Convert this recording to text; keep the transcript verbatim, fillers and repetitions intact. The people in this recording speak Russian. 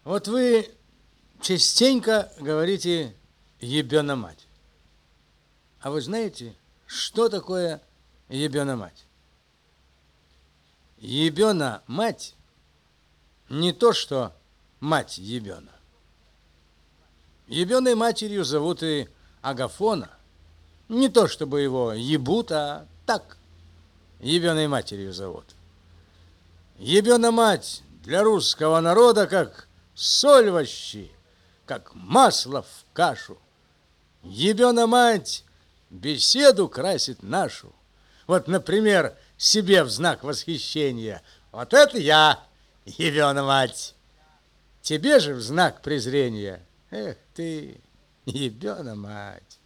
Вот вы частенько говорите «ебена мать». А вы знаете, что такое ебена мать? Ебена мать не то, что мать ебена. Ебеной матерью зовут и Агафона. Не то, чтобы его ебут, а так, ебеной матерью зовут. Ебена мать для русского народа как соль во щи, как масло в кашу. Ебена мать беседу красит нашу. Вот, например, себе в знак восхищения. Вот это я, ебена мать. Тебе же в знак презрения. Эх ты, ебена мать.